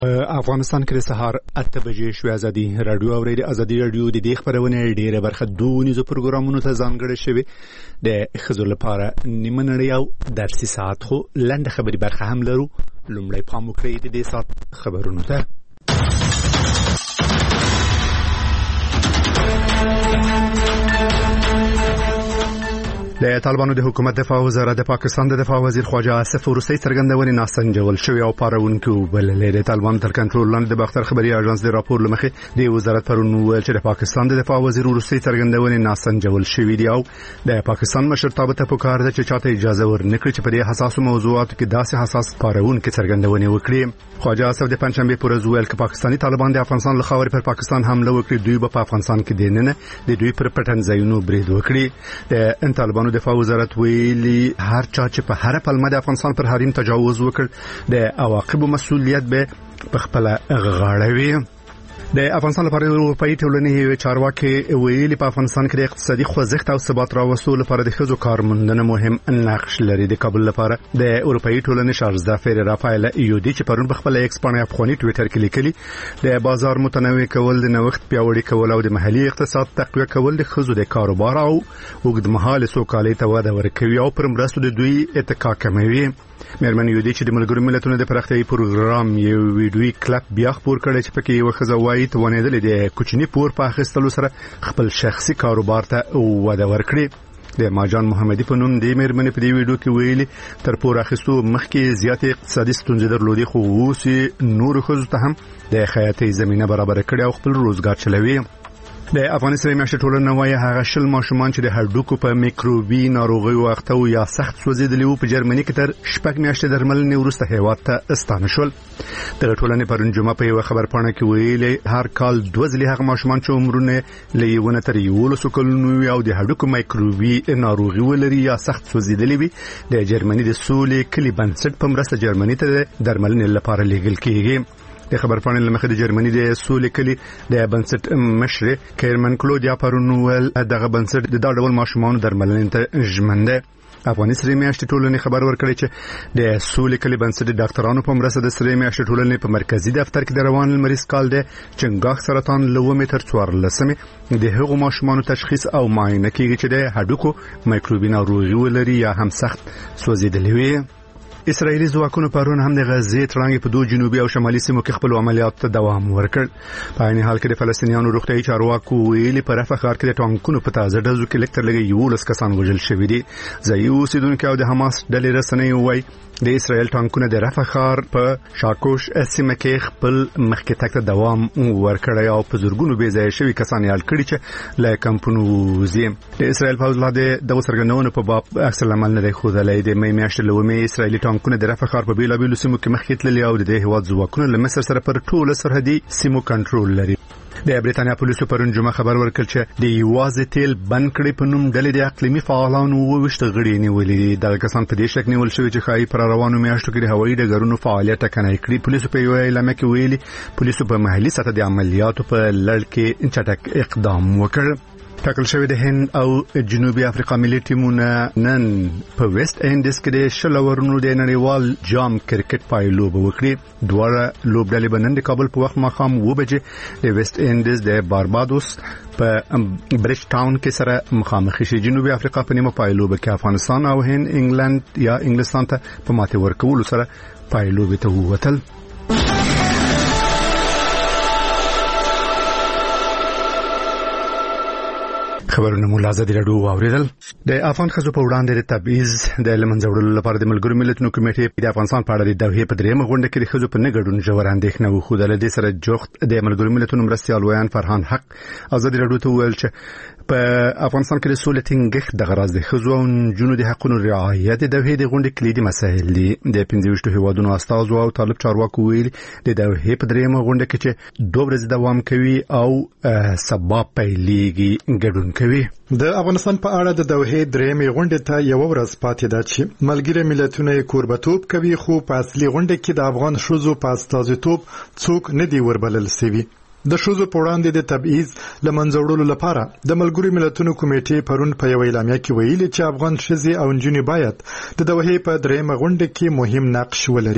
افغانستان کې د سهار 8 بجې شوې ازادي رادیو او ازادي رادیو د دې خبرونه ډیره برخه دونیزو پروګرامونو ته ځانګړې شوی د خزر لپاره نیمه نړۍ او درسي ساعت خو لنډه خبري برخه هم لرو. لومړی پام وکړئ د دې ساعت خبرونو ته. د طالبانو د حکومت دفاع وزارت د پاکستان د دفاع وزیر خواجه آصف روسي څرګندونې ناسنجول شوی او پارونکو بللې د طالبانو تر کنټرول لاندې د باختر خبري اژانس د راپور لمخې د وزارت پرون ویل چې د پاکستان د دفاع وزیر روسي څرګندونې ناسنجول شوی دی او د پاکستان مشرتابه ته پکار ده چې چاته اجازه ورنکړي چې په دې حساسو موضوعاتو کې داسې حساس پارونکو څرګندونې وکړي. خواجه آصف د پنځشنبه پر ورځ ویل چې پاکستاني طالبان د افغانستان له خاورې پر پاکستان حمله وکړي، دوی په افغانستان کې دیننه د دوی پر پټنځایونو برید وکړي. د طالبانو دفاع وزارت ویلي هر چا چې په هر پلمه د افغانستان پر حریم تجاوز وکړ د عواقب مسؤلیت به په خپل غاړه. د افغانستان لپاره اروپאי ټولنې چارواکي ویلي په افغانستان کې د اقتصادي خوځښت او ثبات راوستلو لپاره د ښځو کارموندنه مهم نقش لري. د کابل لپاره د اروپאי ټولنې شارزدا فیر رافایل یودي چې پرون په خپل ایکس باندې افغاني ټوئیټر کې لیکلي د بازار متنوع کول، د نوښت پیاوړي کول او د محلي اقتصاد تقویه کول د ښځو د کاروبار او اوږدمهاله سوکالۍ ته وده ورکوي او پر مرستو د دوی اتکا کموي. مېرمن یودي چې د ملګرو ملتونو د پراختیايي پروګرام یو ویډیوي کلیپ بیا خپور کړی چې پکې یو ښځه وایي توانېدلې د کوچني پور په اخیستلو سره خپل شخصي کاروبار ته وده ورکړي. د ماجان محمدي په نوم د مېرمنې په دې ویډیو کې ویلي تر پور اخیستو مخکې زیاتې اقتصادي ستونزې درلودې، خو اوس نور ښځو ته هم د خیاطۍ زمينه برابر کړي او خپل روزګار چلوي. د افغانستان میاشتې ټولنه وايي هغه شل ماشومان چې د هډوکو په میکروبي ناروغیو اخته او یا سخت سوځیدلي وو په جرمني کې تر شپږ میاشتې درملنې وروسته هیواد ته استانه شول. د ټولنې پرون جمعه په یو خبرپاڼه کې ویلي هر کال 2 هغه ماشومان چې عمرونه لیونه تر 11 کلونو او د هډوکو میکروبي ناروغي ولري یا سخت سوځیدلي وي د جرمني د سولې کلی بنسټ په مرسته جرمني ته درملنې لپاره لیږل کیږي. د خبرپاڼې لمخې د جرمني د سولې کلی د بنسټ مشر کیرمن کلودیا پرونوول دغه بنسټ د دا ډول ماشومان درملنې ته ژمنده. افغاني سری میاشتې ټولنې خبر ورکړی چې د سولې کلی بنسټ ډاکټرانو په مرسته د سری میاشتې ټولنې په مرکزی دفتر کې د روان لمریز کال د چنګاښ سرطان لومې تر 14 د هغو ماشومانو تشخیص او معاینه کیږي چې د هډوکو میکروبي ناروغي ولري یا هم سخت سوځیدلي وي. اسرائیلي ځواکونو پرون هم د غزې ترڅنګ په دوه جنوبي او شمالي سیمو کې خپل عملیات ته دوام ورکړ. په عین حال کې د فلسطینیانو روغتیايي چارواکو ویلي په رفح ښار کې د ټانکونو په تازه ډزو کې لکټر لګي 11 کسان وژل شوي دي. ځایي اوسیدونکو او د حماس ډلې رسنۍ وایي د اسرائیل ټانکونه د رفح ښار په شاکوش سیمه کې خپل مخکې تګ ته دوام ورکړی او په زورګونو بې ځای شوي کسان یې کړي چې له کمپونو وزي. د اسرائیل پوځ لا د دغه څرګندونو په باب عکس العمل نه دی ښودلی. د مې میاشتې لومې اسرائیلي ټانکونه د رفح ښار په بیلابیلو سیمو کې مخکې تللي او د هیواد ځواکونه له مصر سره پر ټولو سرحدي سیمو کنټرول لري. د بریټانیا پولیسو پرون جمعه خبر ورکړ چې د یوازې تیل بند کړي په نوم ډلې د اقلیمي فعالانو وشت غړي نیولې. د کسان په دې شک نیول شوی چې خای پر روانو میاشتو کې د هوایي ډګرونو فعالیت کنه کړی. پولیسو په یو اعلامیه کې ویلي پولیسو په محلي سطح د عملیاتو په لړ کې چټک اقدام وکړ. ټاکل شوی د هند او جنوبي افریقا ملي ټیمونه نن په ویسټ انډیز کې د شلورونو د نړیوال جام کرکټ پایلوب وکړي. دواړه لوبډلې به نن د کابل په وخت ماښام 2 بجې د ویسټ انډیز د باربادوس په برج ټاون کې سره مخامخ شي. جنوبي افریقا په نیمه پایلوب کې افغانستان او هند انګلند یا انګلستان ته په ماته ورکولو سره پایلوب ته ووتل. خبرونه مو لازم راډیو اوریدل. د افغان خزو په وړاندې د تبعیض د لمنځه وړلو لپاره د ملګرو ملتونو کمیټې د افغانستان په اړه د دوحې په درېمه غونډه کې د خزو په نګړون ژور اندېښنه وښودله. د سره جوخت د ملګرو ملتونو مرستیال ویان فرهان حق ازادي راډیو ته ویل چې په افغانستان کې د سولې ټینګښت د غرض د خزو او نجونو د حقونو رعایت د دوحې د غونډې کلیدي مسایل دي. د 15 هیوادونو استازو او طالب چارواکو ویل د دوحې په درېمه غونډه کې چې 2 ورځې دوام کوي او سبا پیلېږي ګډون کوي. د افغانستان په اړه د دوحې درېمې غونډې ته یو ورځ پاتې ده چې ملګری ملتونه کوربتوب کوي، خو په اصلي غونډه کې د افغان شوزو په استازیتوب څوک نه دی وربلل شوی. د شوزو په وړاندې د تبعیض لمنځه وړلو لپاره د ملګرو ملتونو کمیټې پرون په یو اعلامیه کې ویلي چې افغان ښځې او نجونې باید د دوحې په درېمه غونډه کې مهم نقش ولري.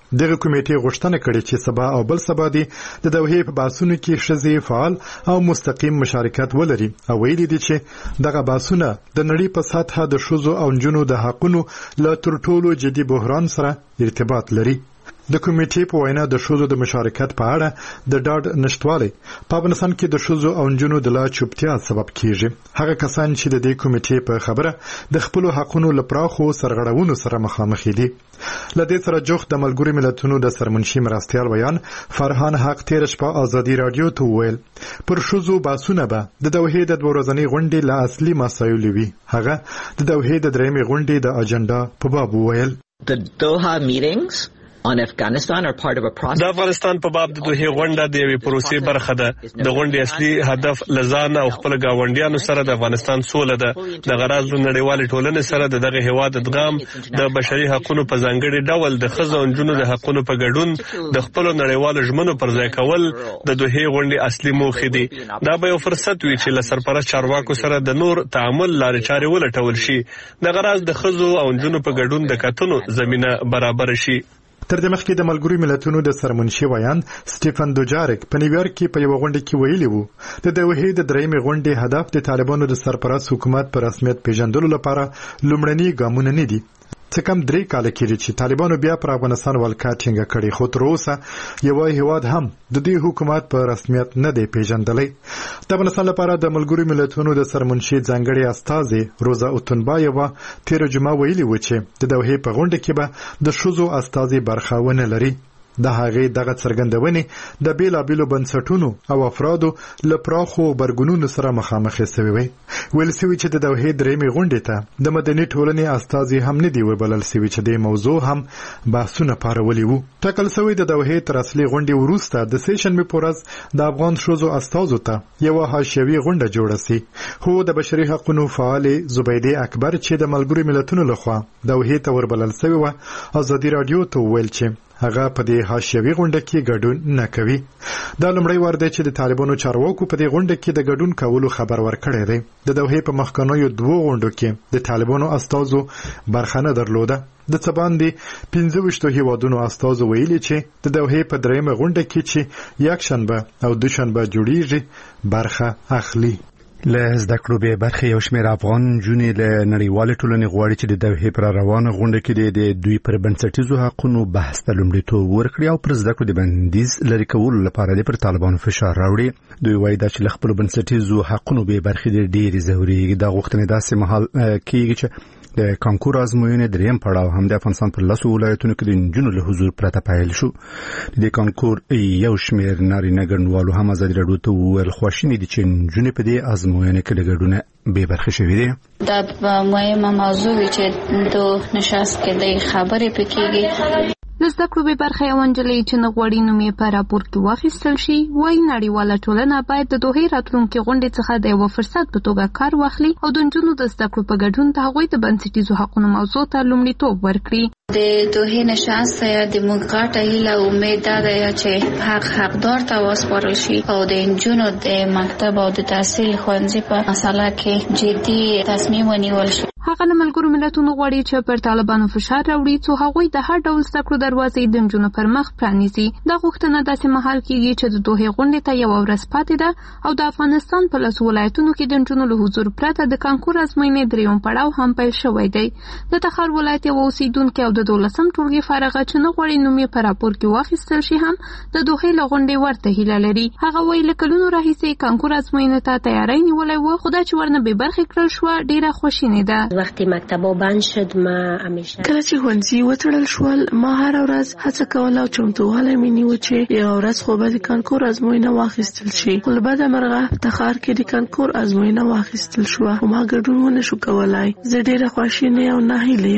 دغه کمیټې غوښتنه کړې چې سبا او بل سبا د دوحې په بحثونو کې ښځې فعال او مستقیم مشارکت ولري او ویلي دي چې دغه بحثونه د نړۍ په سطحه د ښځو او نجونو د حقونو له تر ټولو جدي بحران سره ارتباط لري. د کمیټې په وینا د ښځو د مشارکت په اړه د ډاډ نشټوالی په افغانستان کې د ښځو او نجونو د لا چوپتیا سبب کیږي. هغه کسان چې د دې کمیټې په خبره د خپل حقونو لپاره خو سرغړونو سره مخامخ دي. لدې سره جوخت د ملګرو ملتونو د سرمنشي مرستيال ویان فرحان حق تیر شپه ازادي رادیو ته ویل پر ښځو باسونه به د دوحې د 2 ورځنۍ غونډې له اصلي مسایلو وي. هغه د دوحې د 3مې غونډې د اجنډا په باب ویل The Doha meetings on Afghanistan are part of a process. د افغانستان په باب د دوحې غونډه د یوې پروسې برخه ده. د غونډې اصلي هدف لزان او خپل گاونډیانو سره د افغانستان سوله ده. د غرض نړیوال ټولنې سره دغه هیواد ادغام د بشري حقوقو په ځانګړي ډول د ښځو او نجونو د حقوقو په ګډون د خپل نړیوال ژمنو پر ځای کول د دوحې غونډې اصلي موخه دي. دا به یو فرصت وي چې له سرپرست چارواکو سره د نور تعامل لارې چارې ولټول شي. د غرض د ښځو او نجونو په ګډون د کتنو زمينه برابر شي. تر دې مخکې د ملګرو ملتونو د سرمنشي ویان سټيفن دوجارک په نیویارک کې په یو غونډه کې ویلي وو د دوحې د 3مې غونډې هدف د طالبانو د سرپرست حکومت پر رسمیت پیژندلو لپاره لومړني ګامونه نه دي. څه کم 3 کاله کېږي چې طالبانو بیا پر افغانستان ولکه ټینګه کړې خو تر اوسه یو هیواد هم د دې حکومت په رسمیت نه دی پیژندلی. د افغانستان لپاره د ملګرو ملتونو د سرمنشي ځانګړي استازي روزا اوتنبایووا تیر جمعه ویلي و چې د دوحې په غونډه کې به د ښځو استازي برخه ونه لري. د هغې دغه څرګندونې د بیلابیلو بنسټونو او افرادو له پراخو غبرګونونو سره مخامخ شوي وي. ویل شوي چې د دوحې 3مې غونډې ته د مدني ټولنې استازي هم نه دی وبلل شوي چې د موضوع هم بحثونه پارولي وو. ټاکل شوی د دوحې تر اصلي غونډې وروسته د سیشن په ورځ د افغان ښځو استازو ته یو حاشیوي غونډه جوړه شي. خو د بشري حقوقو فعال زبیده اکبر چې د ملګرو ملتونو لخوا دوحې ته وربلل شوی و ازادي رادیو ته ویل چې هغه په دې حاشیوي غونډه کې ګډون نه کوي. دا لومړی وار دی چې د طالبانو چارواکو په دې غونډه کې د ګډون کولو خبر ورکړی دی. د دوحې په مخکنیو 2 غونډو کې د طالبانو استازو برخه نه درلوده. د څه باندې 25 هیوادونو استازو ویلي چې د دوحې په 3مه غونډه کې چې یکشنبه او دوشنبه جوړیږي برخه اخلي. له زده کړو به برخه یو شمېر افغان جونې له نړیوال ټولنې غواړي چې د دوحې پر روانه غونډه کې د دوی پر بنسټیزو حقوقو بحث ته لومړیتوب ورکړي او پر زده کړو د بندیز لري کولو لپاره پر طالبانو فشار راوړي. دوی وایي چې له خپل بنسټیزو حقوقو به برخه ډېری ضروري د غوښتنې داسې مهال کېږي چې د کانکور ازموینې دریم پړاو هم د افغانستان په لاسو ولایتونو کې د نجونو له حضور پرته پیل شو. د کانکور یو شمېر نارینه ګډونوالو هم ازادي راډیو ته وویل خواشیني دي چې نجونې په دې ازموینې کې له ګډونه بې برخې شوې دي. دا مهمه موضوع چې د نشست کې د خبرې پکېږي. زده کړو به برخه یو انجلۍ چې نغوړی نومې په راپور کې واخیستل شي وایي نړیواله ټولنه باید د دوحې راتلونکي غونډې څخه د یو فرصت په توګه کار واخلي او د نجونو د زده کړو په ګډون د هغوی د بنسټیزو حقوقو موضوع ته لومړیتوب ورکړي. د دوحې نشست د موږ غاټه هیله امید ده چې حقدار ته وسپارل شي او د نجونو د مکتب او د تحصیل ښوونځي په مسله کې جدي تصمیم ونیول شي. هغه له ملګرو ملتونو غواړي چې پر طالبانو فشار راوړي څو هغوی د هر ډول زده کړو دروازې د نجونو پر مخ پرانیزي. دا غوښتنه داسې مهال کېږي چې د دوحې غونډې ته یو ورځ پاتې ده او د افغانستان په لسو ولایتونو کې د نجونو له حضور پرته د کانکور ازموینې دریم پړاو هم پیل شوی دی. د تخار ولایت یو اوسیدونکي او د 12 ټولګي فارغه چې نه غواړي نوم یې په راپور کې واخیستل شي هم د دوحې له غونډې ورته هیله لري. هغه وایي له کلونو راهیسې کانکور ازموینې ته تیاری نیولی و خو دا چې ورنه بې برخې کړل شوه ډېره خواشینې ده. وقتی مکتبا بند شد ما همیشه کله چې ښوونځي وتړل شول ما هر ورځ هڅه کوله او چمتووالی مې نیوه چې یوه ورځ خو به د کانکور ازموینه واخیستل شي. خو له بده مرغه په تخار کې د کانکور ازموینه واخیستل شوه خو ما ګډون ونه شو کولی. زه ډېره خواشینې او ناهیلې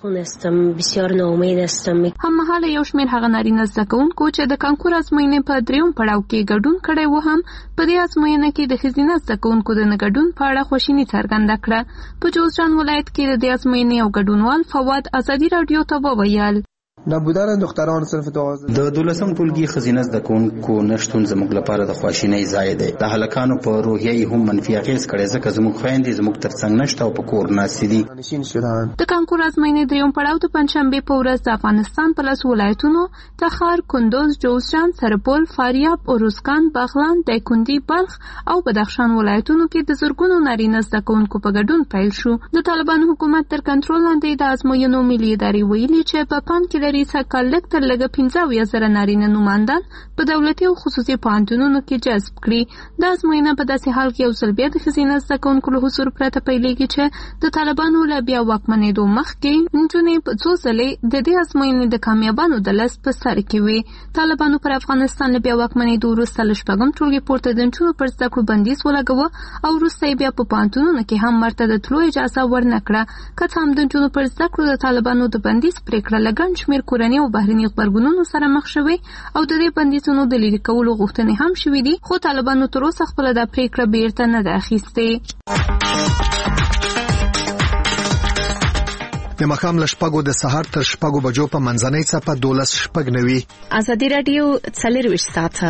یم. بسیار ناامید هستم. هممهاله یو شمېر هغه نارینه زده کوونکو چې د کانکور ازموینې په دریم پړاو کې ګډون کړی و هم په دې ازموینه کې د ښځینه زده کوونکو د نه ګډون په اړه خواشیني څرګنده کړه. په جوزجان ولایت کې د دې ازموینې یو ګډونوال فواد ازادي راډیو ته وویل نبودن دختران صنف دوازده. د 12م ټولګي خزینه زده کوونکو نشټون زموږ لپاره د خواشینۍ ځای دی. د هلکانو په روحیه هم منفي اغېز کړی ځکه زموږ خویندې زموږ ترڅنګ نشته او په کور ناستې دي. د کانکور ازموینې دریم پړاو د پنځشنبې په ورځ د افغانستان په لس ولایتونو تخار، کندوز، جوزجان، سرپل، فاریاب، اروزګان، بغلان، دایکنډي، بلخ او بدخشان ولایتونو کې د زرګونو نارینه زده کوونکو په ګډون پیل شو. د طالبانو حکومت تر کنټرول لاندې د ازموینو ملي ادارې ویلي چې په پام کې لري سږ کال لږ تر لږه 15,000 نارینه نوماندان په دولتي او خصوصي پوهنتونونو کې جذب کړي. دا ازموینه په داسې حال کې یو ځل بیا د ښځینه زده کوونکو له حضور پرته پیلېږي چې د طالبانو له بیا واکمنېدو مخکې نجونې په څو ځلې د دې ازموینې د کامیابانو د لس په سر کې وي. طالبانو پر افغانستان له بیا واکمنېدو وروسته له شپږم ټولګي پورته د نجونو پر زده کړو بندیز ولګاوه او وروسته یې بیا په پوهنتونونو کې هم ورته د تلو اجازه ورنه کړه. که څه هم د نجونو پر زده کړو د طالبانو د بندیز پرېکړه له ګڼ شمېر کورني او بهرني غبرګونونو سره مخ شوې او د دې بندیزونو د لرې کولو غوښتنې هم شوې دي، خو طالبانو تر اوسه خپله دا پرېکړه بیرته نه ده اخیستې. د ماښام له 6 د سهار تر 6 بجو په منځنۍ څپه 12:09. ازادي راډیو 24 ساعته.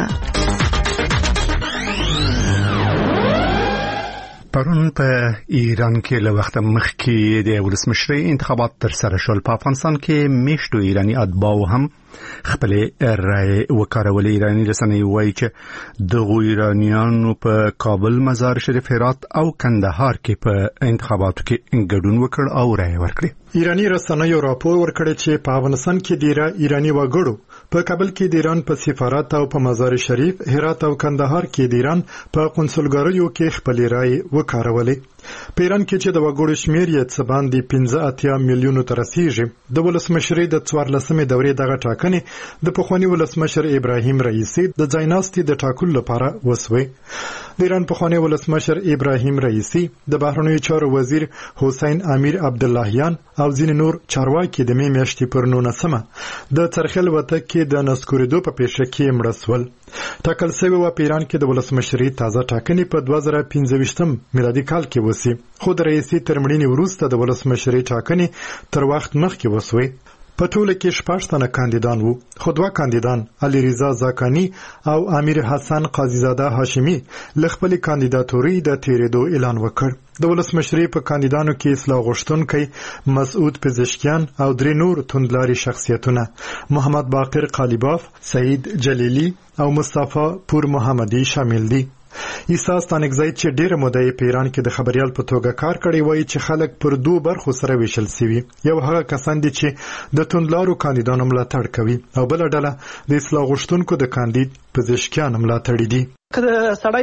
پرون په ایران کې له وخت مخکې د ولسمشرۍ انتخابات تر سره شول. په افغانستان کې میشتو ایرانی اتباو هم خپل رائے وکړولې. ایرانی رسنۍ وایي چې د ایرانیانو په کابل، مزار شریف، هرات او کندهار کې په انتخاباتو کې ګډون وکړ او رائے ورکړه. ایرانی رسنیو راپور ورکړی چې په افغانستان کې ډیره ایرانی وګړو په کابل کې د ایران په سفارت او په مزار شریف، هرات او کندهار کې د ایران په قونسلګریو کې خپل رائے وکړولې. په ایران کې چې د وګړو شمیر یې څه باندې 15 میلیونو ته رسیږي. د ولسمشرۍ د 14مې دورې دغه ټاکنې د پخوانی ولسمشر ابراهیم رئیسی د ځایناستي د ټاکلو لپاره وسوي. د ایران پخوانی ولسمشر ابراهیم رئیسی، د بهرنیو چارو وزیر حسین امیر عبداللهیان او ځینې نور چارواکي د می میاشتې پر 19مه د څرخل وته کې د نسکوریدو په پیښه کې مړه شول. ټاکل شوی و په ایران کې د ولسمشرۍ تازه ټاکنې په 2015 میلادي کال کې وسی، خو د رئیسی تر مړینې وروسته د ولسمشرۍ ټاکنې تر وخت مخکې وسوي. په ټوله کې 6 تنه کاندیدان وو، خو 2 کاندیدان علي رضا زاکانی او امیر حسن قاضیزاده هاشمی له خپل کاندیداتوري د تیرېدو اعلان وکړ. د ولسمشرۍ په کاندیدانو کې اصلاح غوښتونکي مسعود پزشکیان او 3 نور توندلاري شخصیتونه محمد باقر قالیباف، سعید جلیلی او مصطفی پور محمدي شامل دي. عیسی ستانکزی چې ډیره موده په ایران کې د خبريال په توګه کار کړی وایي چې خلک پر 2 برخو سره ویشل شوي. یو هغه کسان دي چې د توندلارو کاندیدانو ملاتړ کوي او بل ډله د اصلاح غوښتونکو د کاندید پزشکیان ملاتړ دي. که سړی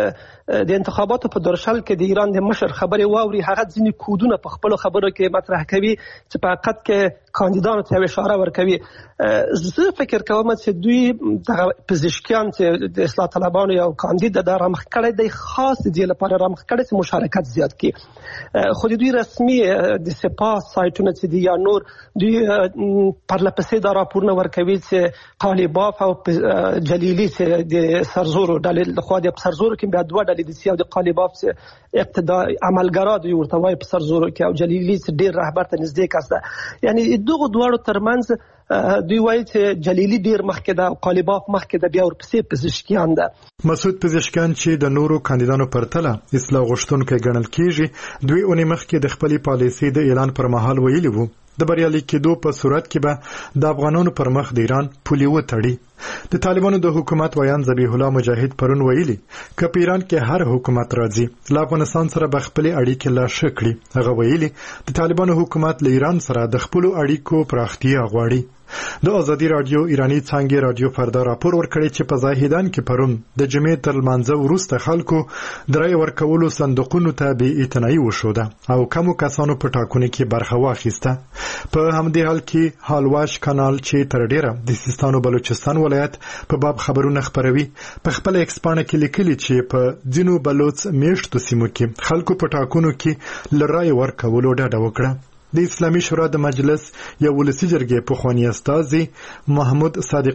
د انتخاباتو په درشل کې د ایران د مشر خبرې واوري، هغه ځینې کودونه په خپل خبرو کې مطرح کوي چې په حقیقت کې کاندیدانو ته اشاره ورکوي. زه فکر کوم چې دوی د پزشکیان چې د اصلاح طلبانو یو کاندید د رامخ کړی دی، خاص دی لپاره رامخ کړی چې مشارکت زیات کړي. خو دوی رسمي د سپاه سایټونه چې دی یا نور دوی پرلپسې دا راپورونه ورکوي چې قالیباف او جلیلی چې د سرزورو ډلې خو د سرزورو کې بیا 2 ډلې دي چې د قالیباف چې اقتدار عملګرا دوی ورته وایي په سرزورو کې او جلیلی چې ډیر رهبر ته نږدې کس ده. یعنی دغه دواړو ترمنځ دوی وایي چې جلیلی ډیر مخکې ده او قالیباف مخکې ده، بیا ورپسې پزشکیان ده. مسعود پزشکیان چې د نورو کاندیدانو پرتله اصلاح غوښتونکي ګڼل کیږي، دوی اونې مخکې د خپلې پالیسۍ د اعلان پر مهال ویلي وو د بریالي کېدو په صورت کې به د افغانانو پر مخ د ایران پولي وتړي. د طالبانو د حکومت ویان ذبیح الله مجاهد پرون ویلي که په ایران کې هر حکومت راځي له افغانستان سره به خپل اړیکې لا ښه کړي. هغه ویلي د طالبانو حکومت له ایران سره د خپل اړیکو پراختیا غواړي. د ازادي رادیو ایرانی څنګه رادیو فردا راپور ورکړی چې په زاهدان کې پرون د جمعې تر لمانځه وروسته خلکو درای ورکولو صندوقونو ته بې اعتنایي وشوده او کمو کسانو په ټاکنو کې برخه واخیسته. په همدې حال کې حالواش کانال چې تر ډیره د سیستان او بلوچستان ولایت په باب خبرونه خبروي په خپل ایکسپانه کې لیکلي چې په ځینو بلوچ میشتو سیمو کې خلکو په ټاکنو کې لرای ورکولو ډاډه وکړه. د اسلامي شورا د مجلس یو ولسی جرګې پخوانی استاذ محمود صادقی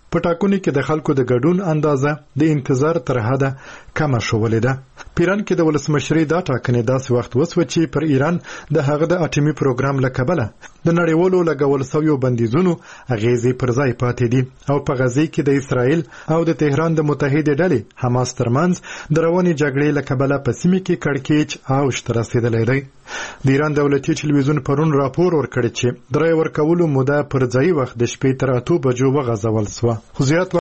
په ټاکنو کې د خلکو د ګډون اندازه د انتظار تر حده کم شولې ده. پیران کې د ولسمشرۍ دا ټاکنې داسې وخت وسو چې پر ایران د هغه د اټومي پروګرام لکبله د نړیوالو لګول شویو بندیزونو اغیزې پر ځای پاتې دي او په غزه کې د اسرائیل او د تهران د متحده ډلې حماس ترمنځ د رواني جګړې لکبله په سیمه کې کړکېچ او شتر رسیدلې دی. د ایران دولتي ټلویزیون پرون راپور ورکړ چې د رای ورکولو موده پر ځای وخت د شپې تر 8 بجو وغځول شو. خو زیات